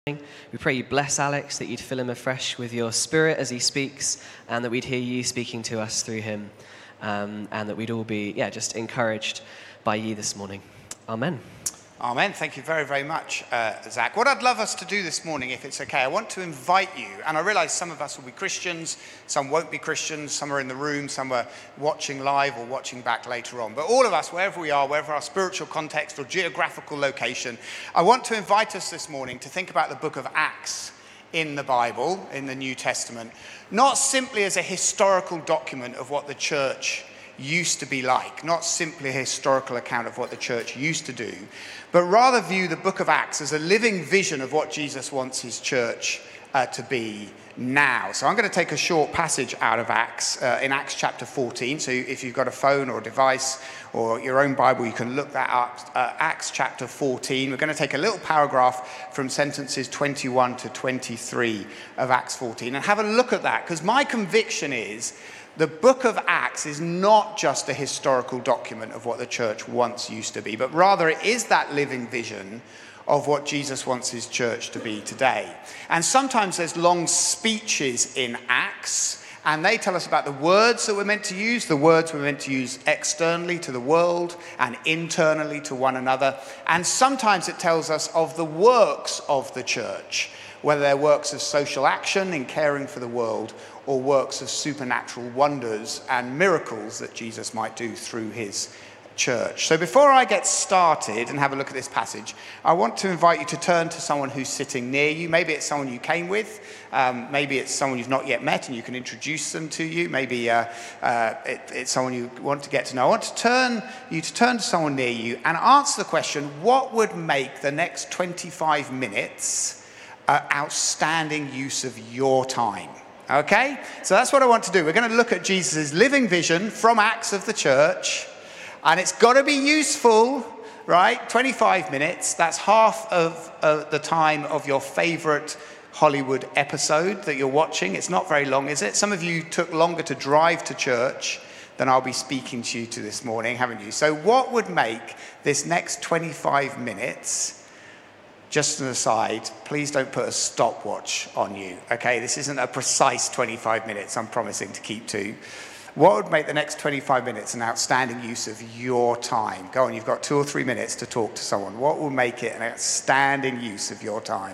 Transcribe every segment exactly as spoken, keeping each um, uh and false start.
We pray you bless Alex, that you'd fill him afresh with your spirit as he speaks, and that we'd hear you speaking to us through him, um, and that we'd all be, yeah, just encouraged by you this morning. Amen. Amen. Thank you very, very much, uh, Zach. What I'd love us to do this morning, if it's okay, I want to invite you, and I realize some of us will be Christians, some won't be Christians, some are in the room, some are watching live or watching back later on. But all of us, wherever we are, wherever our spiritual context or geographical location, I want to invite us this morning to think about the book of Acts in the Bible, in the New Testament, not simply as a historical document of what the church used to be like, not simply a historical account of what the church used to do, but rather view the book of Acts as a living vision of what Jesus wants his church uh, to be now. So I'm going to take a short passage out of Acts, uh, in Acts chapter fourteen. So if you've got a phone or a device or your own Bible, you can look that up. Uh, Acts chapter fourteen. We're going to take a little paragraph from sentences twenty-one to twenty-three of Acts fourteen and have a look at that, because my conviction is the book of Acts is not just a historical document of what the church once used to be, but rather it is that living vision of what Jesus wants his church to be today. And sometimes there's long speeches in Acts, and they tell us about the words that we're meant to use, the words we're meant to use externally to the world and internally to one another. And sometimes it tells us of the works of the church, whether they're works of social action in caring for the world or works of supernatural wonders and miracles that Jesus might do through his church. So before I get started and have a look at this passage, I want to invite you to turn to someone who's sitting near you. Maybe it's someone you came with. Um, maybe it's someone you've not yet met and you can introduce them to you. Maybe uh, uh, it, it's someone you want to get to know. I want to turn you to turn to someone near you and answer the question, what would make the next twenty-five minutes uh, outstanding use of your time? Okay, so that's what I want to do. We're going to look at Jesus' living vision from Acts of the church, and it's got to be useful, right? twenty-five minutes, that's half of uh, the time of your favorite Hollywood episode that you're watching. It's not very long, is it? Some of you took longer to drive to church than I'll be speaking to you to this morning, haven't you? So what would make this next twenty-five minutes, just an aside, please don't put a stopwatch on you, okay? This isn't a precise twenty-five minutes I'm promising to keep to. What would make the next twenty-five minutes an outstanding use of your time? Go on, you've got two or three minutes to talk to someone. What will make it an outstanding use of your time?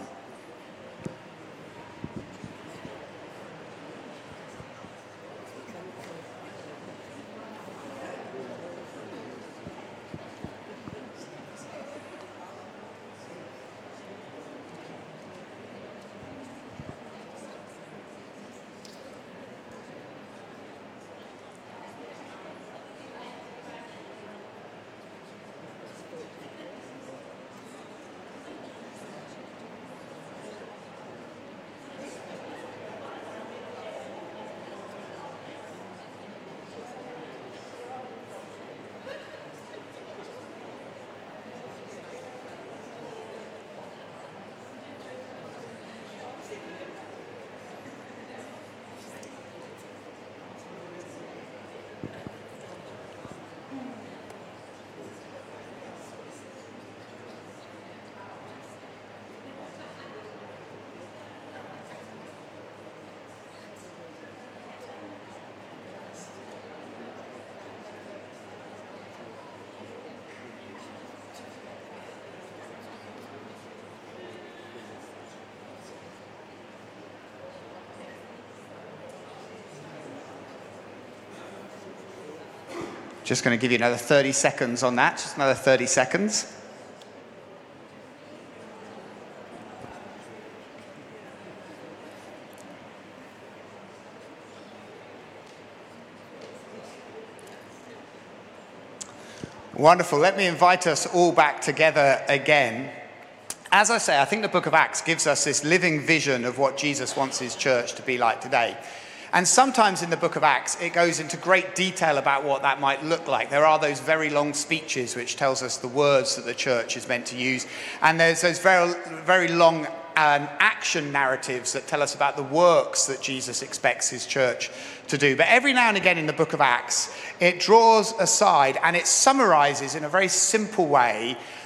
Just going to give you another thirty seconds on that, just another thirty seconds. Wonderful. Let me invite us all back together again. As I say, I think the book of Acts gives us this living vision of what Jesus wants his church to be like today. And sometimes in the book of Acts, it goes into great detail about what that might look like. There are those very long speeches which tells us the words that the church is meant to use. And there's those very, very long um, action narratives that tell us about the works that Jesus expects his church to do. But every now and again in the book of Acts, it draws aside and it summarizes in a very simple way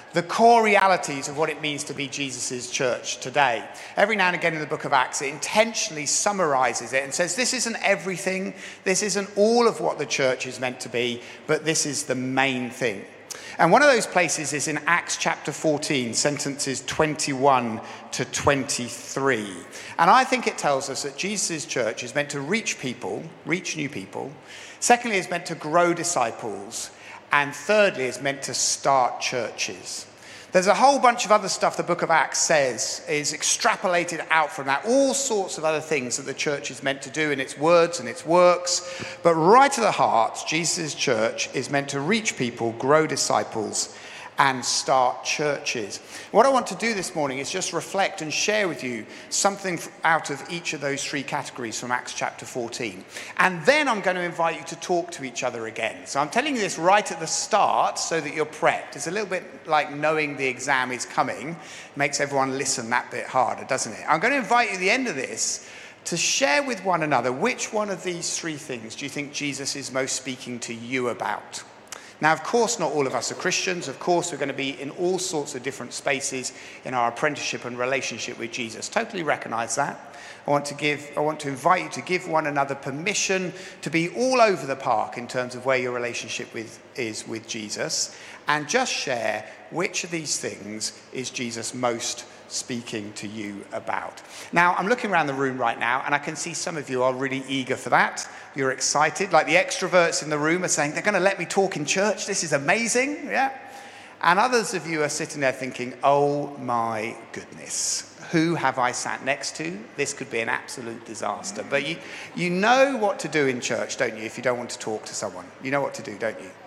the core realities of what it means to be Jesus' church today. Every now and again in the book of Acts, it intentionally summarizes it and says, this isn't everything, this isn't all of what the church is meant to be, but this is the main thing. And one of those places is in Acts chapter fourteen, sentences twenty-one to twenty-three. And I think it tells us that Jesus' church is meant to reach people, reach new people. Secondly, it's meant to grow disciples. And thirdly, it's meant to start churches. There's a whole bunch of other stuff the book of Acts says is extrapolated out from that. All sorts of other things that the church is meant to do in its words and its works. But right at the heart, Jesus' church is meant to reach people, grow disciples, and start churches. What I want to do this morning is just reflect and share with you something out of each of those three categories from Acts chapter fourteen. And then I'm going to invite you to talk to each other again. So I'm telling you this right at the start so that you're prepped. It's a little bit like knowing the exam is coming. It makes everyone listen that bit harder, doesn't it? I'm going to invite you at the end of this to share with one another which one of these three things do you think Jesus is most speaking to you about. Now, of course, not all of us are Christians. Of course, we're going to be in all sorts of different spaces in our apprenticeship and relationship with Jesus. Totally recognize that. I want to give, I want to invite you to give one another permission to be all over the park in terms of where your relationship with, is with Jesus, and just share which of these things is Jesus most speaking to you about. Now, I'm looking around the room right now, and I can see some of you are really eager for that. You're excited. Like the extroverts in the room are saying, they're going to let me talk in church. This is amazing. Yeah. And others of you are sitting there thinking, oh my goodness, who have I sat next to? This could be an absolute disaster. But you, you know what to do in church, don't you, if you don't want to talk to someone? You know what to do, don't you?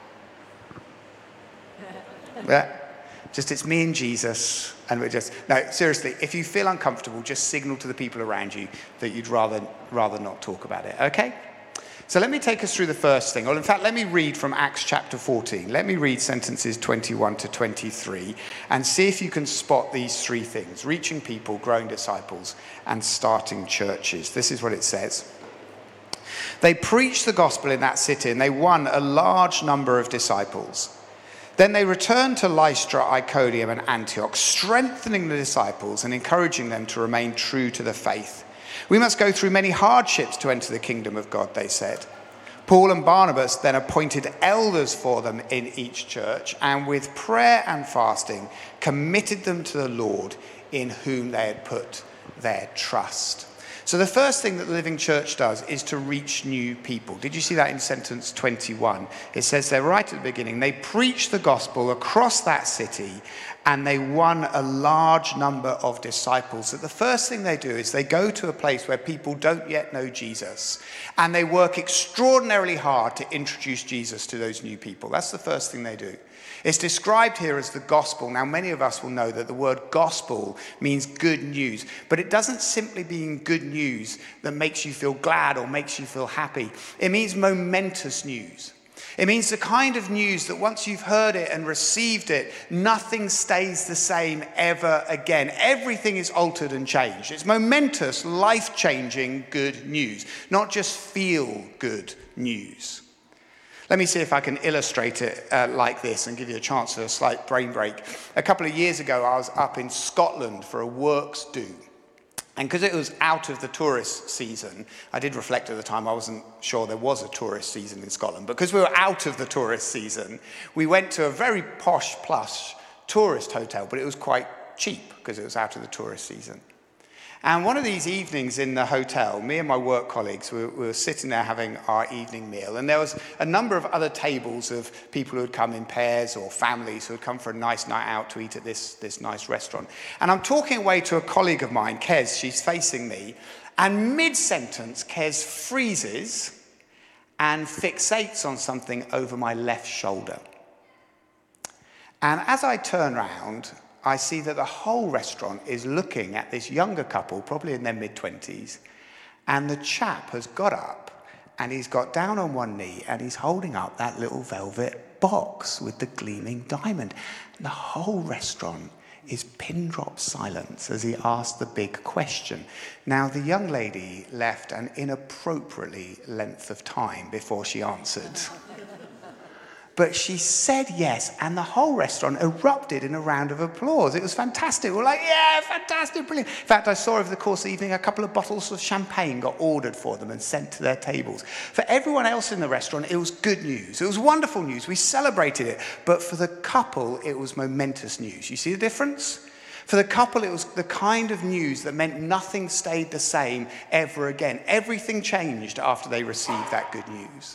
Yeah. Just it's me and Jesus, and we're just, no, seriously, if you feel uncomfortable, just signal to the people around you that you'd rather rather not talk about it, okay? So let me take us through the first thing. Well, in fact, let me read from Acts chapter fourteen. Let me read sentences twenty-one to twenty-three and see if you can spot these three things: reaching people, growing disciples, and starting churches. This is what it says. They preached the gospel in that city, and they won a large number of disciples. Then they returned to Lystra, Iconium, and Antioch, strengthening the disciples and encouraging them to remain true to the faith. We must go through many hardships to enter the kingdom of God, they said. Paul and Barnabas then appointed elders for them in each church, and with prayer and fasting committed them to the Lord, in whom they had put their trust. So the first thing that the Living Church does is to reach new people. Did you see that in sentence twenty-one? It says there right at the beginning, they preached the gospel across that city and they won a large number of disciples. So the first thing they do is they go to a place where people don't yet know Jesus, and they work extraordinarily hard to introduce Jesus to those new people. That's the first thing they do. It's described here as the gospel. Now, many of us will know that the word gospel means good news, but it doesn't simply mean good news that makes you feel glad or makes you feel happy. It means momentous news. It means the kind of news that once you've heard it and received it, nothing stays the same ever again. Everything is altered and changed. It's momentous, life-changing good news, not just feel-good news. Let me see if I can illustrate it uh, like this and give you a chance for a slight brain break. A couple of years ago, I was up in Scotland for a works do. And because it was out of the tourist season, I did reflect at the time, I wasn't sure there was a tourist season in Scotland. But because we were out of the tourist season, we went to a very posh, plush tourist hotel, but it was quite cheap because it was out of the tourist season. And one of these evenings in the hotel, me and my work colleagues, we, we were sitting there having our evening meal. And there was a number of other tables of people who had come in pairs or families who had come for a nice night out to eat at this, this nice restaurant. And I'm talking away to a colleague of mine, Kez, she's facing me. And mid-sentence, Kez freezes and fixates on something over my left shoulder. And as I turn around, I see that the whole restaurant is looking at this younger couple, probably in their mid-twenties, and the chap has got up and he's got down on one knee and he's holding up that little velvet box with the gleaming diamond. And the whole restaurant is pin-drop silence as he asked the big question. Now, the young lady left an inappropriately length of time before she answered. But she said yes, and the whole restaurant erupted in a round of applause. It was fantastic. We were like, yeah, fantastic, brilliant. In fact, I saw over the course of the evening, a couple of bottles of champagne got ordered for them and sent to their tables. For everyone else in the restaurant, it was good news. It was wonderful news. We celebrated it. But for the couple, it was momentous news. You see the difference? For the couple, it was the kind of news that meant nothing stayed the same ever again. Everything changed after they received that good news.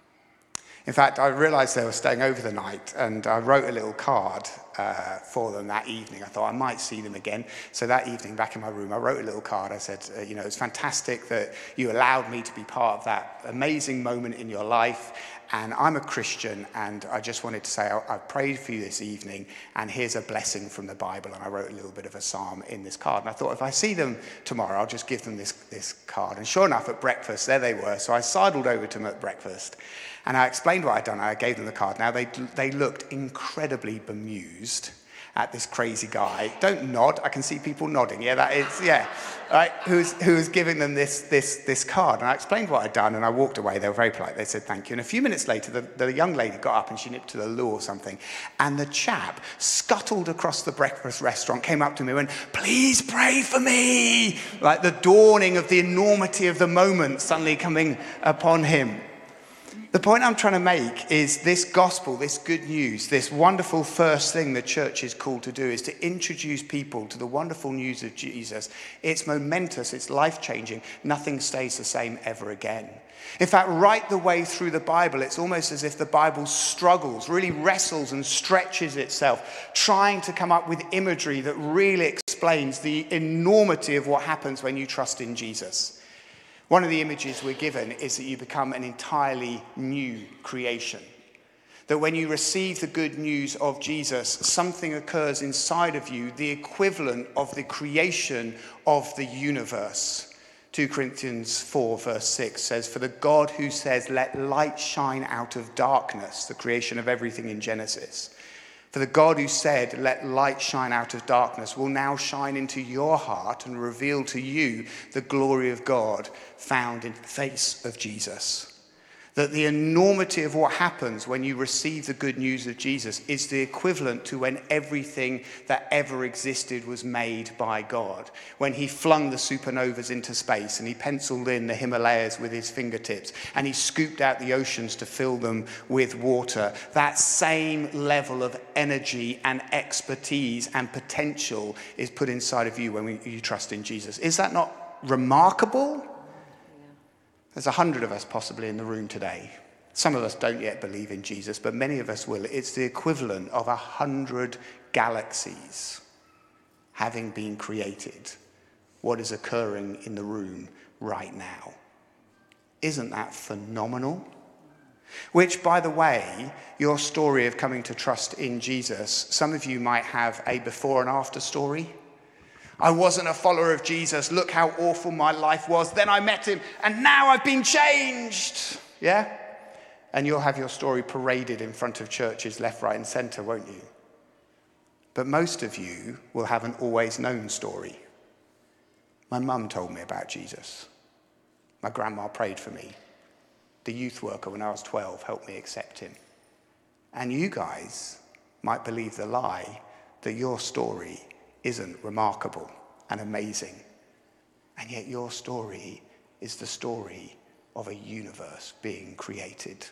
In fact, I realized they were staying over the night, and I wrote a little card uh, for them that evening. I thought I might see them again. So that evening, back in my room, I wrote a little card. I said, uh, you know, it's fantastic that you allowed me to be part of that amazing moment in your life. And I'm a Christian, and I just wanted to say I, I prayed for you this evening, and here's a blessing from the Bible. And I wrote a little bit of a psalm in this card. And I thought, if I see them tomorrow, I'll just give them this, this card. And sure enough, at breakfast, there they were. So I sidled over to them at breakfast, and I explained what I'd done. I gave them the card. Now, they, they looked incredibly bemused at this crazy guy. Don't nod. I can see people nodding. Yeah, that is, yeah. Right, who's, who was giving them this, this, this card. And I explained what I'd done, and I walked away. They were very polite. They said thank you. And a few minutes later, the, the young lady got up, and she nipped to the loo or something. And the chap scuttled across the breakfast restaurant, came up to me and went, please pray for me. Like the dawning of the enormity of the moment suddenly coming upon him. The point I'm trying to make is this gospel, this good news, this wonderful first thing the church is called to do is to introduce people to the wonderful news of Jesus. It's momentous, it's life-changing. Nothing stays the same ever again. In fact, right the way through the Bible, it's almost as if the Bible struggles, really wrestles and stretches itself, trying to come up with imagery that really explains the enormity of what happens when you trust in Jesus. One of the images we're given is that you become an entirely new creation. That when you receive the good news of Jesus, something occurs inside of you, the equivalent of the creation of the universe. Second Corinthians four verse six says, for the God who says, let light shine out of darkness, the creation of everything in Genesis. For the God who said, let light shine out of darkness, will now shine into your heart and reveal to you the glory of God found in the face of Jesus. That the enormity of what happens when you receive the good news of Jesus is the equivalent to when everything that ever existed was made by God. When he flung the supernovas into space and he penciled in the Himalayas with his fingertips and he scooped out the oceans to fill them with water. That same level of energy and expertise and potential is put inside of you when we, you trust in Jesus. Is that not remarkable? There's a hundred of us possibly in the room today. Some of us don't yet believe in Jesus, but many of us will. It's the equivalent of a hundred galaxies having been created. What is occurring in the room right now? Isn't that phenomenal? Which, by the way, your story of coming to trust in Jesus, some of you might have a before and after story. I wasn't a follower of Jesus. Look how awful my life was. Then I met him, and now I've been changed. Yeah? And you'll have your story paraded in front of churches left, right, and center, won't you? But most of you will have an always known story. My mum told me about Jesus. My grandma prayed for me. The youth worker when I was twelve helped me accept him. And you guys might believe the lie that your story isn't remarkable and amazing. And yet your story is the story of a universe being created.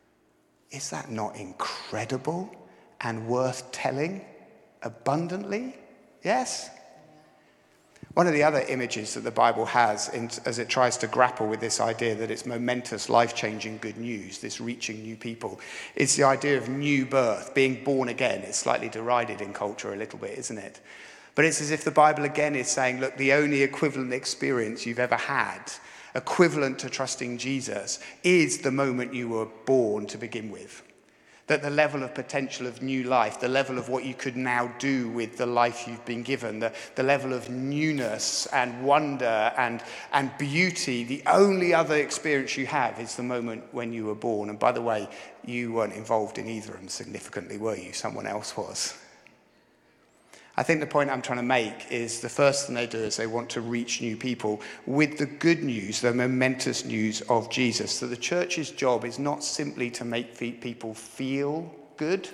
Is that not incredible and worth telling abundantly? Yes? One of the other images that the Bible has in, as it tries to grapple with this idea that it's momentous, life-changing good news, this reaching new people, is the idea of new birth, being born again. It's slightly derided in culture a little bit, isn't it? But it's as if the Bible again is saying, look, the only equivalent experience you've ever had, equivalent to trusting Jesus, is the moment you were born to begin with. That the level of potential of new life, the level of what you could now do with the life you've been given, the, the level of newness and wonder and, and beauty, the only other experience you have is the moment when you were born. And by the way, you weren't involved in either of them significantly, were you? Someone else was. I think the point I'm trying to make is the first thing they do is they want to reach new people with the good news, the momentous news of Jesus. So the church's job is not simply to make people feel good,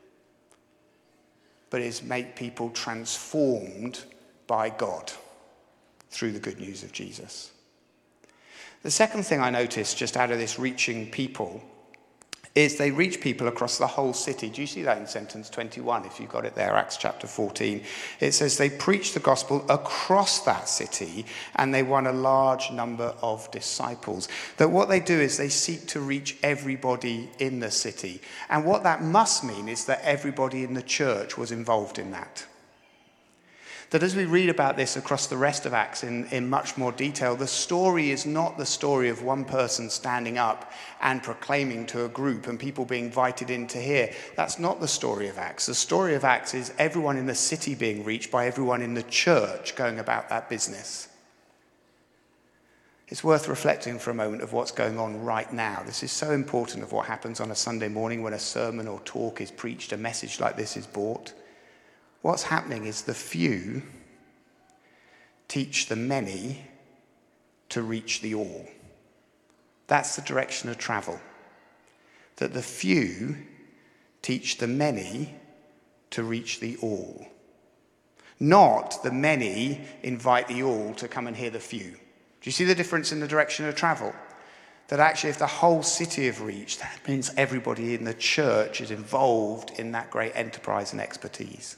but is make people transformed by God through the good news of Jesus. The second thing I noticed just out of this reaching people is they reach people across the whole city. Do you see that in sentence twenty-one, if you've got it there, Acts chapter fourteen? It says they preached the gospel across that city and they won a large number of disciples. That what they do is they seek to reach everybody in the city. And what that must mean is that everybody in the church was involved in that. That as we read about this across the rest of Acts in, in much more detail, the story is not the story of one person standing up and proclaiming to a group and people being invited in to hear. That's not the story of Acts. The story of Acts is everyone in the city being reached by everyone in the church going about that business. It's worth reflecting for a moment of what's going on right now. This is so important of what happens on a Sunday morning when a sermon or talk is preached, a message like this is brought. What's happening is the few teach the many to reach the all. That's the direction of travel. That the few teach the many to reach the all. Not the many invite the all to come and hear the few. Do you see the difference in the direction of travel? That actually if the whole city have reached, that means everybody in the church is involved in that great enterprise and expertise.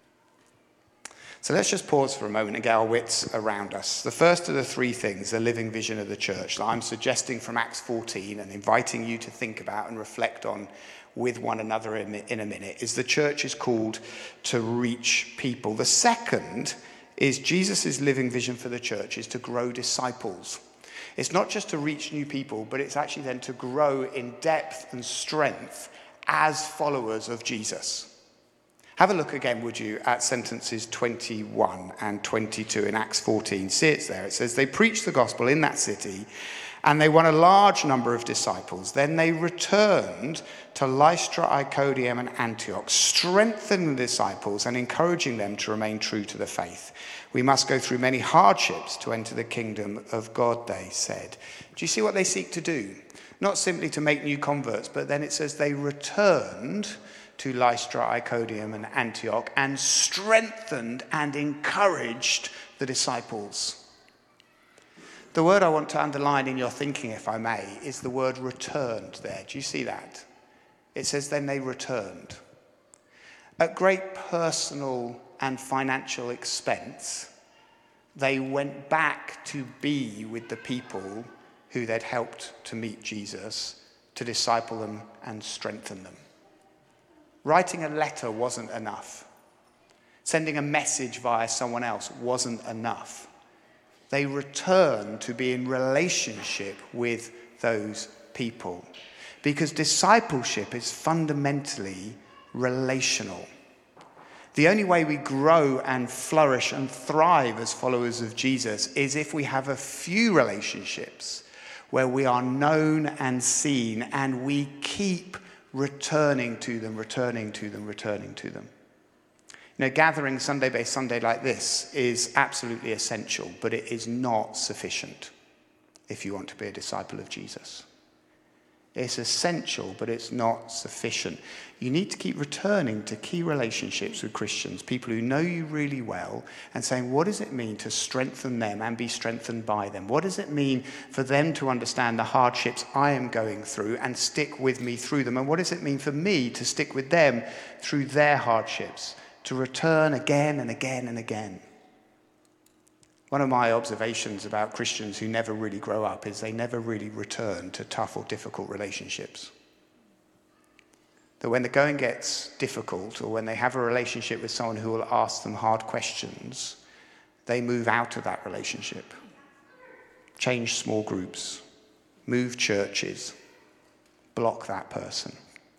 So let's just pause for a moment and get our wits around us. The first of the three things, the living vision of the church, that I'm suggesting from Acts fourteen and inviting you to think about and reflect on with one another in, in a minute, is the church is called to reach people. The second is Jesus' living vision for the church is to grow disciples. It's not just to reach new people, but it's actually then to grow in depth and strength as followers of Jesus. Have a look again, would you, at sentences twenty-one and twenty-two in Acts fourteen. See it's there. It says, they preached the gospel in that city and they won a large number of disciples. Then they returned to Lystra, Iconium and Antioch, strengthening the disciples and encouraging them to remain true to the faith. We must go through many hardships to enter the kingdom of God, they said. Do you see what they seek to do? Not simply to make new converts, but then it says they returned to Lystra, Iconium and Antioch and strengthened and encouraged the disciples. The word I want to underline in your thinking, if I may, is the word returned there. Do you see that? It says then they returned. At great personal and financial expense, they went back to be with the people who they'd helped to meet Jesus, to disciple them and strengthen them. Writing a letter wasn't enough. Sending a message via someone else wasn't enough. They returned to be in relationship with those people. Because discipleship is fundamentally relational. The only way we grow and flourish and thrive as followers of Jesus is if we have a few relationships where we are known and seen and we keep returning to them, returning to them, returning to them. You know, gathering Sunday by Sunday like this is absolutely essential, but it is not sufficient if you want to be a disciple of Jesus. It's essential, but it's not sufficient. You need to keep returning to key relationships with Christians, people who know you really well, and saying, what does it mean to strengthen them and be strengthened by them? What does it mean for them to understand the hardships I am going through and stick with me through them? And what does it mean for me to stick with them through their hardships, to return again and again and again? One of my observations about Christians who never really grow up is they never really return to tough or difficult relationships. That when the going gets difficult or when they have a relationship with someone who will ask them hard questions, they move out of that relationship, change small groups, move churches, block that person.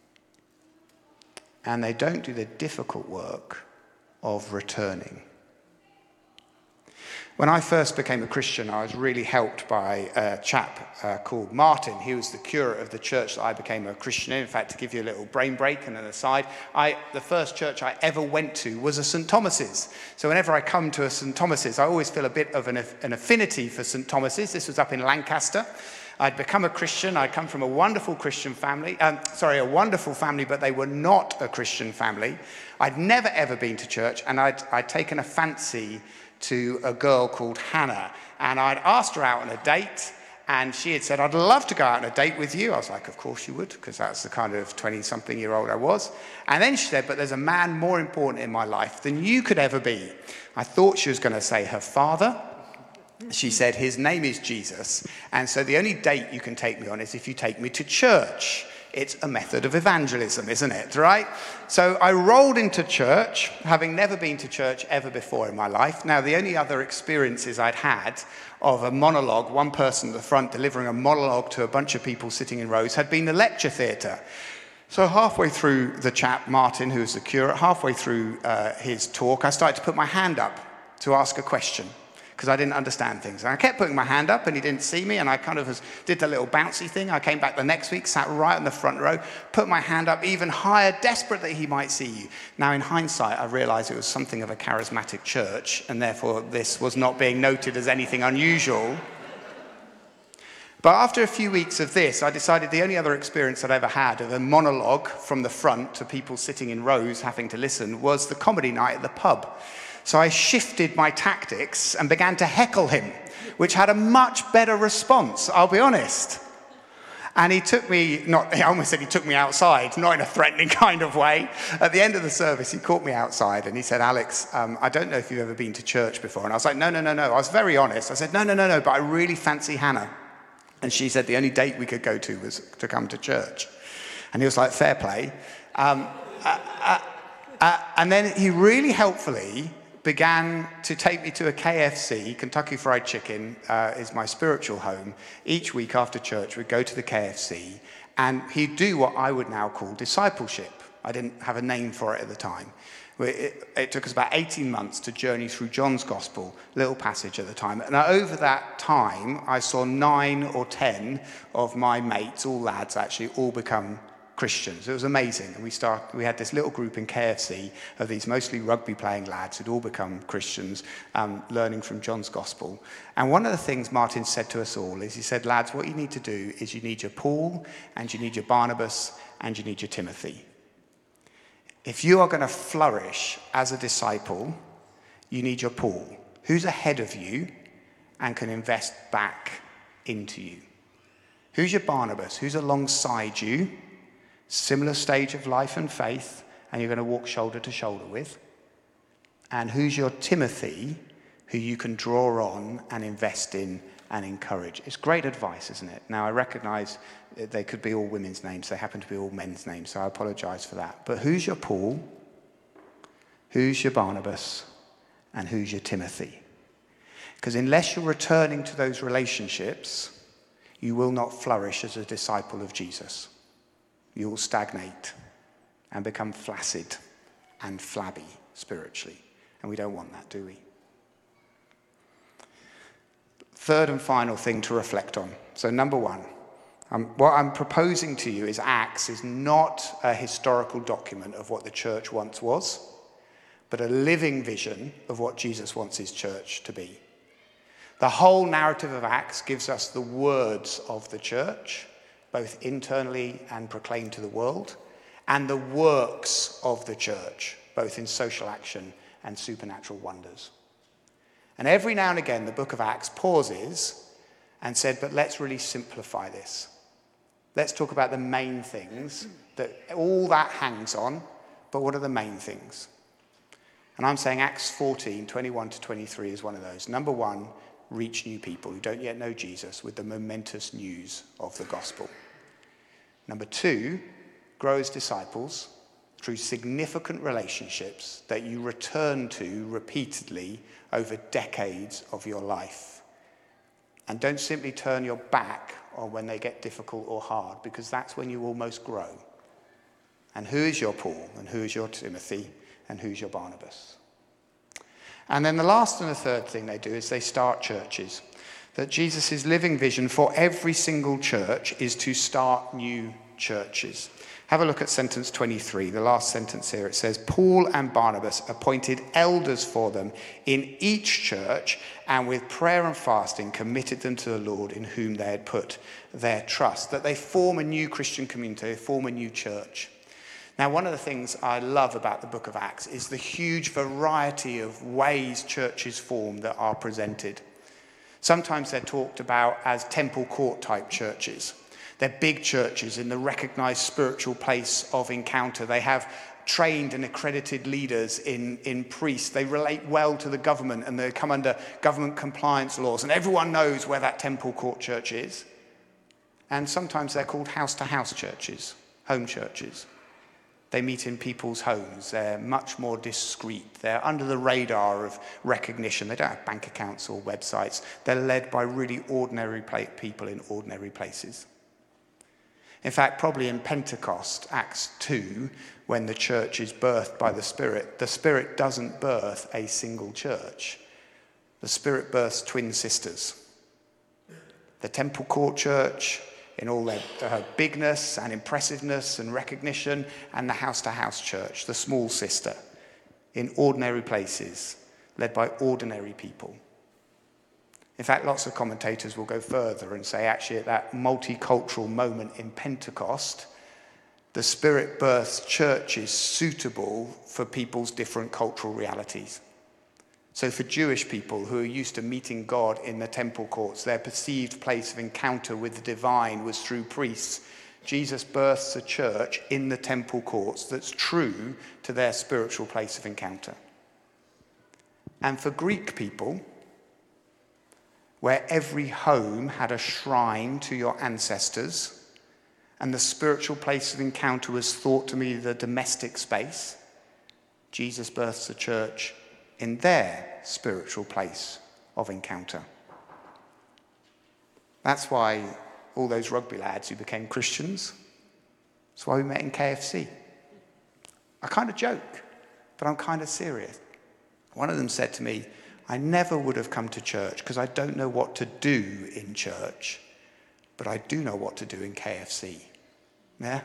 And they don't do the difficult work of returning. When I first became a Christian, I was really helped by a chap uh, called Martin. He was the curate of the church that I became a Christian in. In fact, to give you a little brain break and an aside, I, the first church I ever went to was a Saint Thomas's. So whenever I come to a Saint Thomas's, I always feel a bit of an, an affinity for Saint Thomas's. This was up in Lancaster. I'd become a Christian. I'd come from a wonderful Christian family. Um, sorry, a wonderful family, but they were not a Christian family. I'd never, ever been to church, and I'd, I'd taken a fancy to a girl called Hannah, and I'd asked her out on a date, and she had said, I'd love to go out on a date with you. I was like, of course you would, because that's the kind of twenty-something-year-old I was. And then she said, but there's a man more important in my life than you could ever be. I thought she was going to say her father. She said, his name is Jesus, and so the only date you can take me on is if you take me to church. It's a method of evangelism, isn't it, right? So I rolled into church, having never been to church ever before in my life. Now, the only other experiences I'd had of a monologue, one person at the front delivering a monologue to a bunch of people sitting in rows, had been the lecture theatre. So halfway through the chap, Martin, who was the curate, halfway through uh, his talk, I started to put my hand up to ask a question, because I didn't understand things. And I kept putting my hand up, and he didn't see me, and I kind of was, did the little bouncy thing. I came back the next week, sat right on the front row, put my hand up even higher, desperate that he might see you. Now, in hindsight, I realized it was something of a charismatic church, and therefore this was not being noted as anything unusual. But after a few weeks of this, I decided the only other experience I'd ever had of a monologue from the front to people sitting in rows having to listen was the comedy night at the pub. So I shifted my tactics and began to heckle him, which had a much better response, I'll be honest. And he took me, not, I almost said he took me outside, not in a threatening kind of way. At the end of the service, he caught me outside and he said, Alex, um, I don't know if you've ever been to church before. And I was like, no, no, no, no. I was very honest. I said, no, no, no, no, but I really fancy Hannah. And she said the only date we could go to was to come to church. And he was like, fair play. Um, uh, uh, uh, and then he really helpfully began to take me to a K F C. Kentucky Fried Chicken uh, is my spiritual home. Each week after church, we'd go to the K F C, and he'd do what I would now call discipleship. I didn't have a name for it at the time. It, it took us about eighteen months to journey through John's Gospel, little passage at the time. And over that time, I saw nine or ten of my mates, all lads actually, all become Christians. It was amazing. And we start, we had this little group in K F C of these mostly rugby-playing lads who'd all become Christians, um, learning from John's Gospel. And one of the things Martin said to us all is he said, lads, what you need to do is you need your Paul, and you need your Barnabas, and you need your Timothy. If you are going to flourish as a disciple, you need your Paul, who's ahead of you and can invest back into you. Who's your Barnabas? Who's alongside you? Similar stage of life and faith, and you're going to walk shoulder to shoulder with. And who's your Timothy, who you can draw on and invest in and encourage? It's great advice, isn't it? Now, I recognize they could be all women's names. They happen to be all men's names, so I apologize for that. But who's your Paul? Who's your Barnabas? And who's your Timothy? Because unless you're returning to those relationships, you will not flourish as a disciple of Jesus. You will stagnate and become flaccid and flabby spiritually. And we don't want that, do we? Third and final thing to reflect on. So number one, um, what I'm proposing to you is Acts is not a historical document of what the church once was, but a living vision of what Jesus wants his church to be. The whole narrative of Acts gives us the words of the church, both internally and proclaimed to the world, and the works of the church, both in social action and supernatural wonders. And every now and again, the book of Acts pauses and said, but let's really simplify this. Let's talk about the main things that all that hangs on, but what are the main things? And I'm saying Acts fourteen, twenty-one to twenty-three is one of those. Number one, reach new people who don't yet know Jesus with the momentous news of the gospel. Number two, grow as disciples through significant relationships that you return to repeatedly over decades of your life. And don't simply turn your back on when they get difficult or hard, because that's when you almost grow. And who is your Paul? And who is your Timothy? And who's your Barnabas? And then the last and the third thing they do is they start churches. That Jesus' living vision for every single church is to start new churches. Have a look at sentence twenty-three, the last sentence here. It says, Paul and Barnabas appointed elders for them in each church, and with prayer and fasting committed them to the Lord in whom they had put their trust. That they form a new Christian community, they form a new church. Now, one of the things I love about the book of Acts is the huge variety of ways churches form that are presented. Sometimes they're talked about as temple court type churches. They're big churches in the recognized spiritual place of encounter. They have trained and accredited leaders in, in priests. They relate well to the government and they come under government compliance laws. And everyone knows where that temple court church is. And sometimes they're called house-to-house churches, home churches. They meet in people's homes. They're much more discreet. They're under the radar of recognition. They don't have bank accounts or websites. They're led by really ordinary people in ordinary places. In fact, probably in Pentecost, Acts two, when the church is birthed by the Spirit, the Spirit doesn't birth a single church. The Spirit births twin sisters. The Temple Court Church, in all their, her bigness and impressiveness and recognition, and the house-to-house church, the small sister, in ordinary places, led by ordinary people. In fact, lots of commentators will go further and say, actually, at that multicultural moment in Pentecost, the Spirit births churches suitable for people's different cultural realities. So for Jewish people who are used to meeting God in the temple courts, their perceived place of encounter with the divine was through priests. Jesus births a church in the temple courts that's true to their spiritual place of encounter. And for Greek people, where every home had a shrine to your ancestors, and the spiritual place of encounter was thought to be the domestic space, Jesus births a church in their spiritual place of encounter. That's why all those rugby lads who became Christians, that's why we met in K F C. I kind of joke, but I'm kind of serious. One of them said to me, I never would have come to church because I don't know what to do in church, but I do know what to do in K F C. Yeah?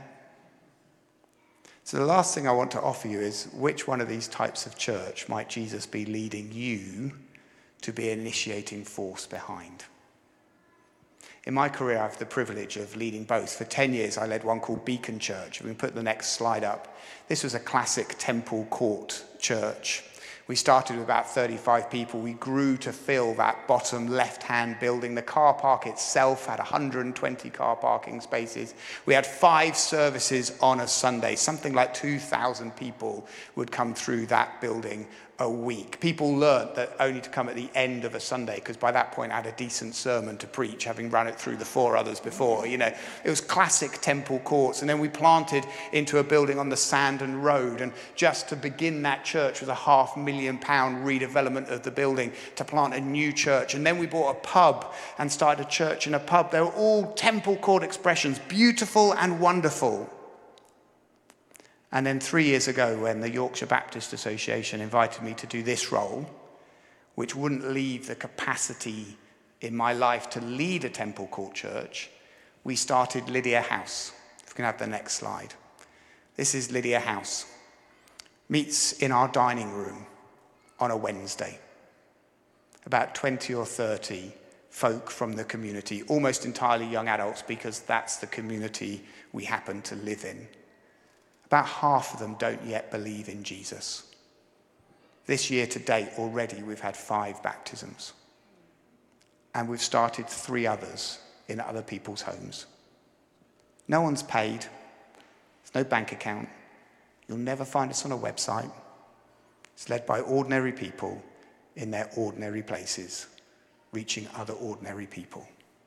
So the last thing I want to offer you is, which one of these types of church might Jesus be leading you to be an initiating force behind? In my career, I have the privilege of leading both. For ten years, I led one called Beacon Church. We can put the next slide up. This was a classic temple court church. We started with about thirty-five people. We grew to fill that bottom left-hand building. The car park itself had one hundred twenty car parking spaces. We had five services on a Sunday. Something like two thousand people would come through that building a week. People learnt that only to come at the end of a Sunday, because by that point I had a decent sermon to preach, having run it through the four others before. You know, it was classic temple courts. And then we planted into a building on the Sandon Road. And just to begin that church was a half million pound redevelopment of the building to plant a new church. And then we bought a pub and started a church in a pub. They were all temple court expressions, beautiful and wonderful. And then three years ago, when the Yorkshire Baptist Association invited me to do this role, which wouldn't leave the capacity in my life to lead a temple court church, we started Lydia House. If we can have the next slide. This is Lydia House. Meets in our dining room on a Wednesday. About twenty or thirty folk from the community, almost entirely young adults, because that's the community we happen to live in. About half of them don't yet believe in Jesus. This year to date, already we've had five baptisms. And we've started three others in other people's homes. No one's paid. There's no bank account. You'll never find us on a website. It's led by ordinary people in their ordinary places, reaching other ordinary people.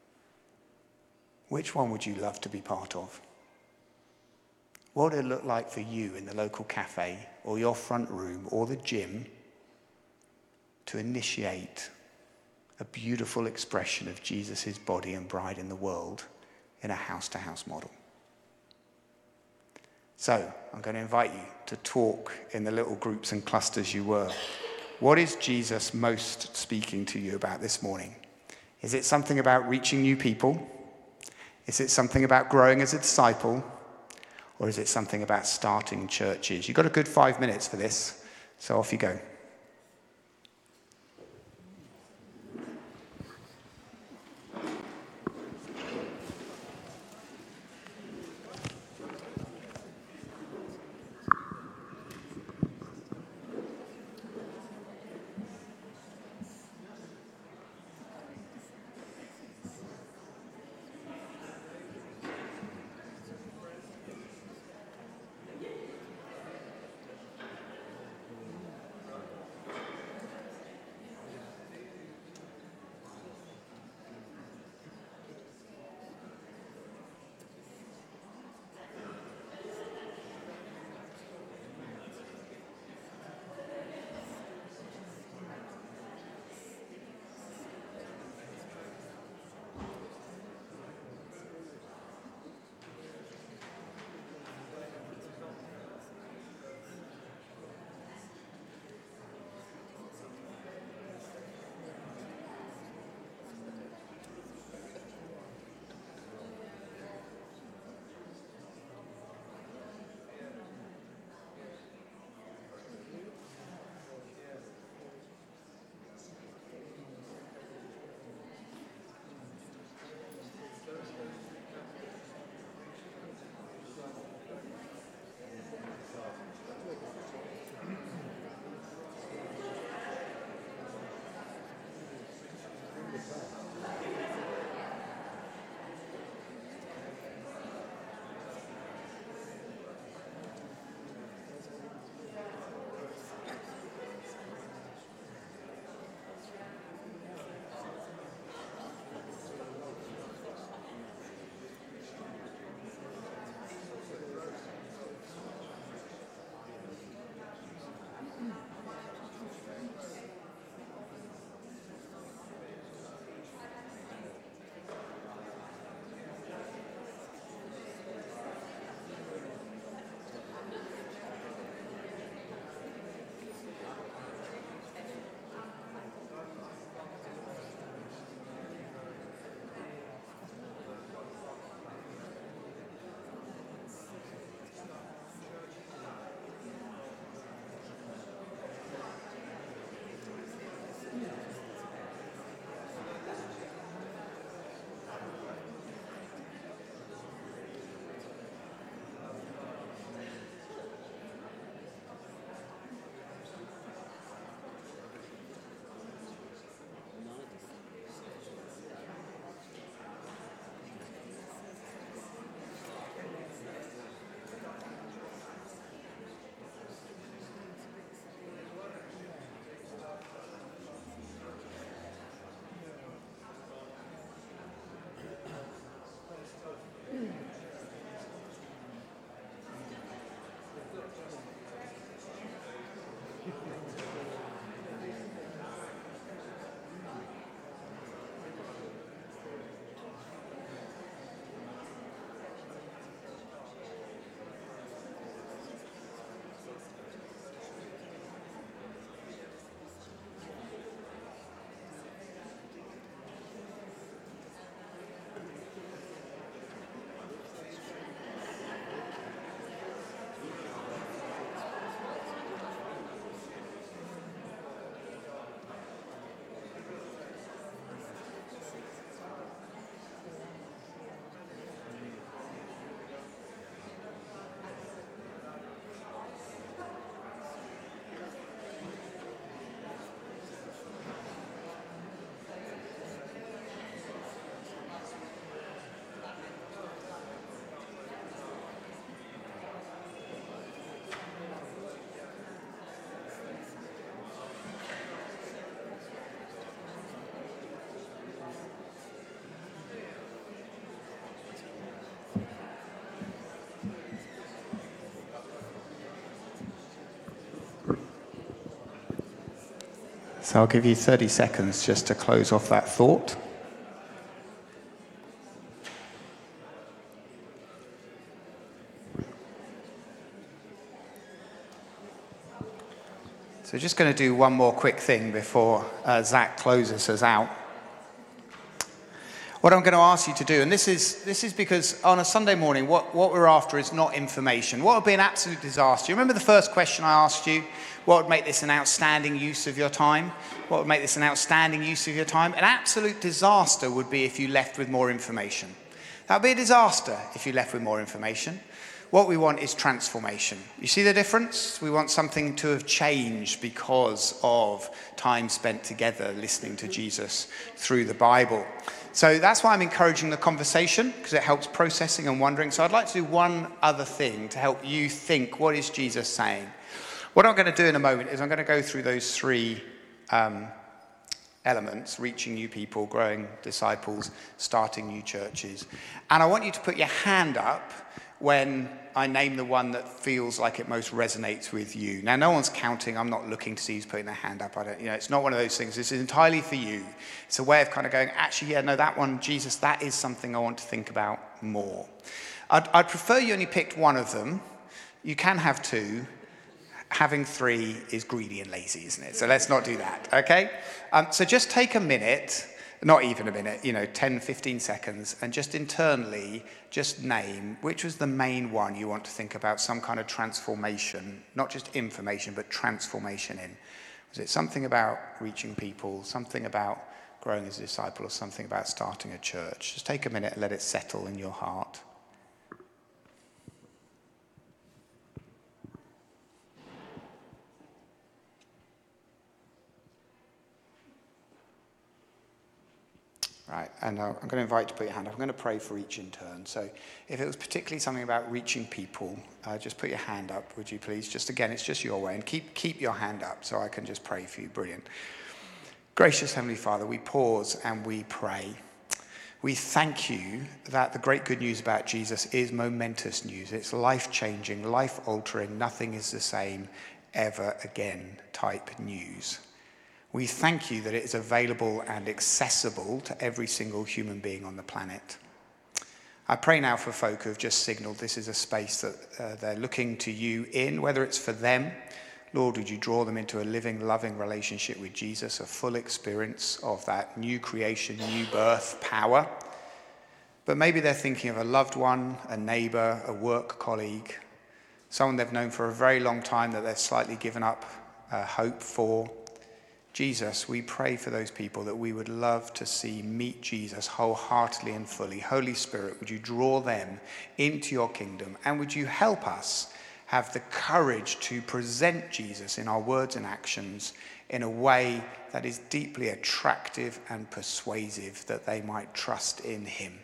Which one would you love to be part of? What would it look like for you in the local cafe or your front room or the gym to initiate a beautiful expression of Jesus' body and bride in the world in a house-to-house model? So I'm going to invite you to talk in the little groups and clusters you were What is Jesus most speaking to you about this morning? Is it something about reaching new people? Is it something about growing as a disciple? Or is it something about starting churches? You've got a good five minutes for this, so off you go. So I'll give you thirty seconds just to close off that thought. So just going to do one more quick thing before uh, Zach closes us out. What I'm going to ask you to do, and this is this is because on a Sunday morning, what, what we're after is not information. What would be an absolute disaster? You remember the first question I asked you? What would make this an outstanding use of your time? What would make this an outstanding use of your time? An absolute disaster would be if you left with more information. That would be a disaster if you left with more information. What we want is transformation. You see the difference? We want something to have changed because of time spent together listening to Jesus through the Bible. So that's why I'm encouraging the conversation, because it helps processing and wondering. So I'd like to do one other thing to help you think, what is Jesus saying? What I'm going to do in a moment is I'm going to go through those three um, elements: reaching new people, growing disciples, starting new churches. And I want you to put your hand up when I name the one that feels like it most resonates with you. Now, no one's counting. I'm not looking to see who's putting their hand up. I don't, you know, it's not one of those things. This is entirely for you. It's a way of kind of going, actually, yeah, no, that one, Jesus, that is something I want to think about more. I'd, I'd prefer you only picked one of them. You can have two. Having three is greedy and lazy, isn't it? So let's not do that, okay? Um, so just take a minute, not even a minute, you know, ten, fifteen seconds, and just internally just name which was the main one you want to think about, some kind of transformation, not just information, but transformation in. Was it something about reaching people, something about growing as a disciple, or something about starting a church? Just take a minute and let it settle in your heart. Right, and uh, I'm going to invite you to put your hand up. I'm going to pray for each in turn. So if it was particularly something about reaching people, uh, just put your hand up, would you please? Just again, it's just your way. And keep keep your hand up so I can just pray for you. Brilliant. Gracious Heavenly Father, we pause and we pray. We thank you that the great good news about Jesus is momentous news. It's life-changing, life-altering, nothing is the same ever again type news. We thank you that it is available and accessible to every single human being on the planet. I pray now for folk who have just signaled this is a space that uh, they're looking to you in, whether it's for them. Lord, would you draw them into a living, loving relationship with Jesus, a full experience of that new creation, new birth power. But maybe they're thinking of a loved one, a neighbor, a work colleague, someone they've known for a very long time that they've slightly given up uh, hope for. Jesus, we pray for those people that we would love to see meet Jesus wholeheartedly and fully. Holy Spirit, would you draw them into your kingdom, and would you help us have the courage to present Jesus in our words and actions in a way that is deeply attractive and persuasive, that they might trust in him.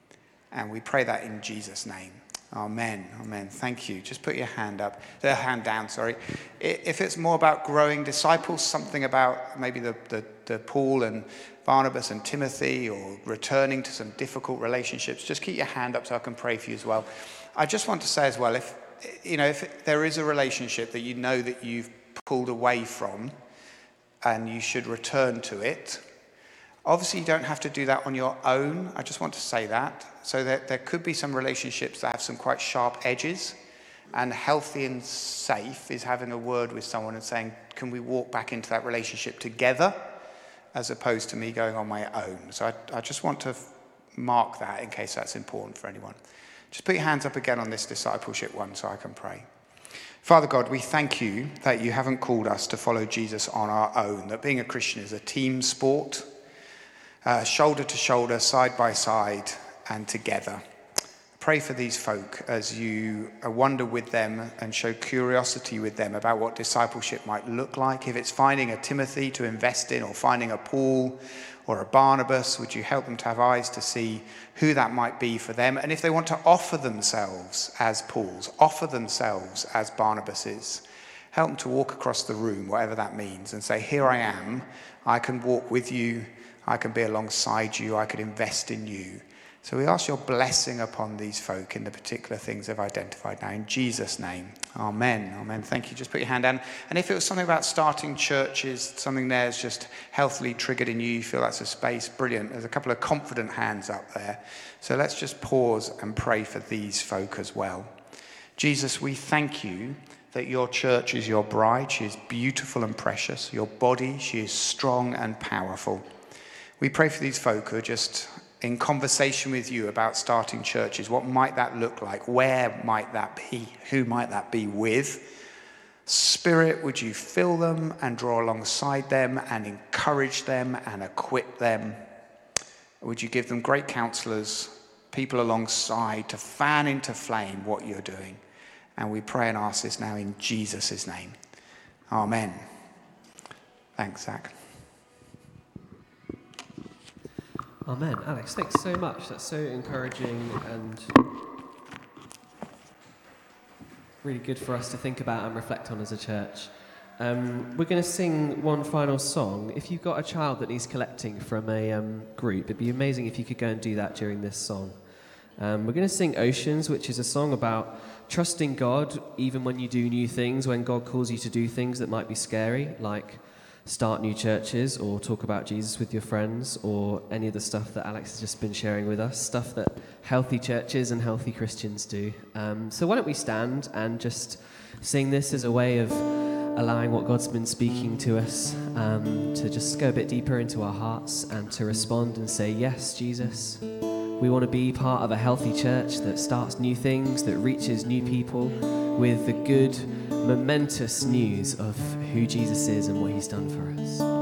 And we pray that in Jesus' name. Amen. Amen. Thank you. Just put your hand up, the hand down, sorry. If it's more about growing disciples, something about maybe the, the, the Paul and Barnabas and Timothy, or returning to some difficult relationships, just keep your hand up so I can pray for you as well. I just want to say as well, if you know, if there is a relationship that you know that you've pulled away from and you should return to it, obviously you don't have to do that on your own. I just want to say that. So that there could be some relationships that have some quite sharp edges, and healthy and safe is having a word with someone and saying, can we walk back into that relationship together, as opposed to me going on my own. So I, I just want to mark that in case that's important for anyone. Just put your hands up again on this discipleship one so I can pray. Father God, we thank you that you haven't called us to follow Jesus on our own, that being a Christian is a team sport, uh, shoulder to shoulder, side by side, and together. Pray for these folk as you wonder with them and show curiosity with them about what discipleship might look like. If it's finding a Timothy to invest in, or finding a Paul or a Barnabas, would you help them to have eyes to see who that might be for them? And if they want to offer themselves as Pauls, offer themselves as Barnabases, help them to walk across the room, whatever that means, and say, here I am, I can walk with you, I can be alongside you, I can invest in you. So we ask your blessing upon these folk in the particular things they've identified now. In Jesus' name, amen. Amen. Thank you. Just put your hand down. And if it was something about starting churches, something there is just healthily triggered in you, you feel that's a space, brilliant. There's a couple of confident hands up there. So let's just pause and pray for these folk as well. Jesus, we thank you that your church is your bride. She is beautiful and precious. Your body, she is strong and powerful. We pray for these folk who are just in conversation with you about starting churches. What might that look like? Where might that be? Who might that be with? Spirit, would you fill them and draw alongside them and encourage them and equip them? Would you give them great counselors, people alongside to fan into flame what you're doing? And we pray and ask this now in Jesus' name. Amen. Thanks, Zach. Amen. Alex, thanks so much. That's so encouraging and really good for us to think about and reflect on as a church. Um, we're going to sing one final song. If you've got a child that needs collecting from a um, group, it'd be amazing if you could go and do that during this song. Um, we're going to sing Oceans, which is a song about trusting God even when you do new things, when God calls you to do things that might be scary, like start new churches or talk about Jesus with your friends or any of the stuff that Alex has just been sharing with us, stuff that healthy churches and healthy Christians do. Um, so why don't we stand and just sing this as a way of allowing what God's been speaking to us um, to just go a bit deeper into our hearts and to respond and say, yes, Jesus. We want to be part of a healthy church that starts new things, that reaches new people with the good, momentous news of who Jesus is and what he's done for us.